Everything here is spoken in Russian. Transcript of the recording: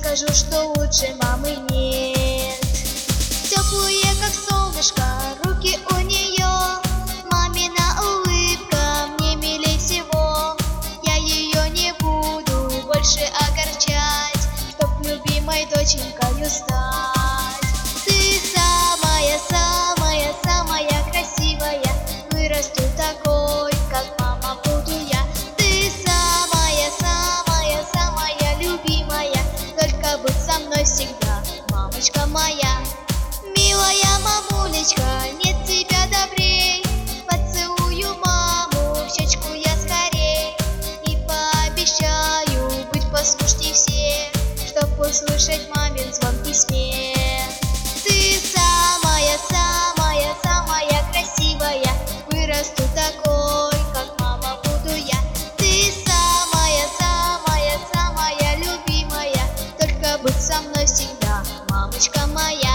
скажу, что лучше мамы нет. Теплые, как солнышко, руки у нее, мамина улыбка мне милей всего. Я ее не буду больше огорчать, чтоб любимой доченькою стать. Ты самая, самая, самая красивая, вырасту такой, как мама буду я. Ты самая, самая, самая любимая, только будь со мной всегда, мамочка моя. Милая мамулечка, нет тебя добрей, поцелую маму в щечку я скорей и пообещаю быть послушней всех, чтоб услышать мамин звонкий смех. Ты самая, самая, самая красивая, вырасту такой, как мама буду я. Ты самая, самая, самая любимая, только будь со мной всегда, мамочка моя.